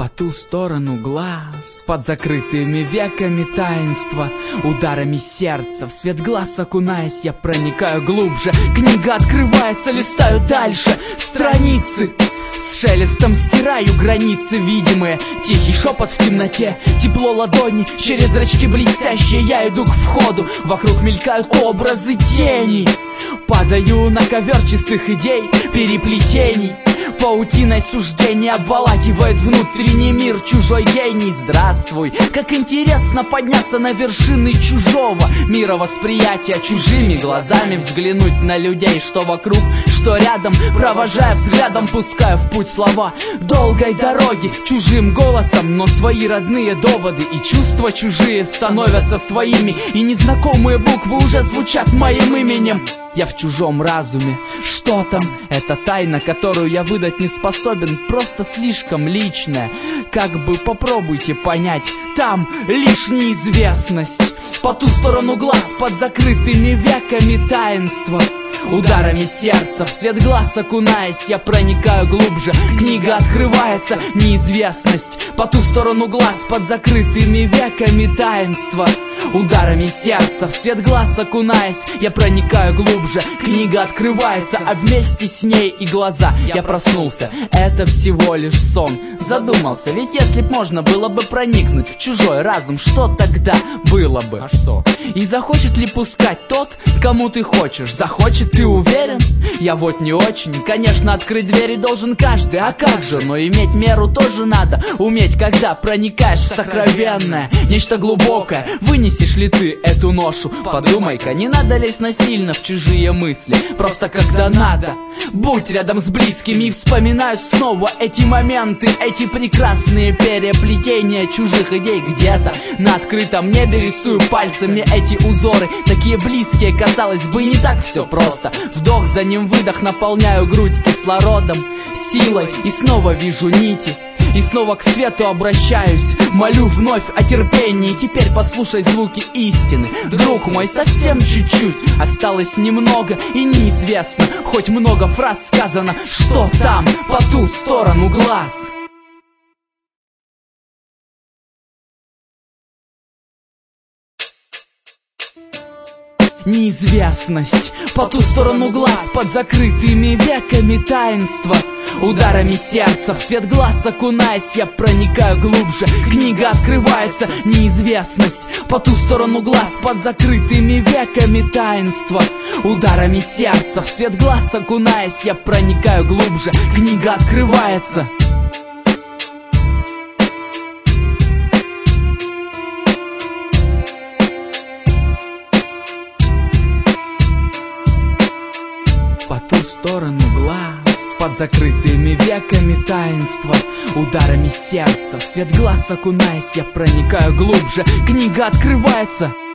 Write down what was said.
По ту сторону глаз, под закрытыми веками таинства, ударами сердца в свет глаз окунаясь, я проникаю глубже. Книга открывается, листаю дальше страницы. С шелестом стираю границы видимые. Тихий шепот в темноте, тепло ладони через зрачки блестящие. Я иду к входу, вокруг мелькают образы теней. Падаю на ковер чистых идей, переплетений. Паутиной суждений обволакивает внутренний мир чужой гений. Здравствуй, как интересно подняться на вершины чужого мировосприятия, чужими глазами взглянуть на людей, что вокруг, что рядом, провожая взглядом, пуская в путь слова долгой дороги. Чужим голосом, но свои родные доводы и чувства чужие становятся своими, и незнакомые буквы уже звучат моим именем. Я в чужом разуме. Что там? Это тайна, которую я выдать не способен, просто слишком личная. Как бы попробуйте понять, там лишь неизвестность. По ту сторону глаз, под закрытыми веками таинства. Ударами сердца в свет глаз окунаясь, я проникаю глубже. Книга открывается, неизвестность. По ту сторону глаз, под закрытыми веками таинства. Ударами сердца в свет глаз окунаясь, я проникаю глубже. Книга открывается, а вместе с ней и глаза. Я проснулся, это всего лишь сон. Задумался, ведь если б можно было бы проникнуть в чужой разум, что тогда было бы? А что? И захочет ли пускать тот, кому ты хочешь? Захочет, ты уверен? Я вот не очень. Конечно, открыть двери должен каждый, а как же? Но иметь меру тоже надо уметь, когда проникаешь в сокровенное, нечто глубокое. Вынесешь ли ты эту ношу? Подумай-ка, не надо лезть насильно в чужие мысли. Просто когда надо, будь рядом с близкими. И вспоминаю снова эти моменты, эти прекрасные переплетения чужих идей. Где-то на открытом небе рисую пальцами эти узоры, такие близкие, казалось бы, не так все просто. Вдох, за ним выдох, наполняю грудь кислородом, силой, и снова вижу нити. И снова к свету обращаюсь, молю вновь о терпении. Теперь послушай звуки истины, друг мой, совсем чуть-чуть. Осталось немного и неизвестно, хоть много фраз сказано, что там по ту сторону глаз. Неизвестность. По ту сторону глаз, под закрытыми веками таинства. Ударами сердца в свет глаз окунаясь, я проникаю глубже. Книга открывается, неизвестность. По ту сторону глаз, под закрытыми веками таинства. Ударами сердца в свет глаз окунаясь, я проникаю глубже. Книга открывается. По ту сторону глаз, под закрытыми веками таинства. Ударами сердца в свет глаз окунаясь, я проникаю глубже. Книга открывается.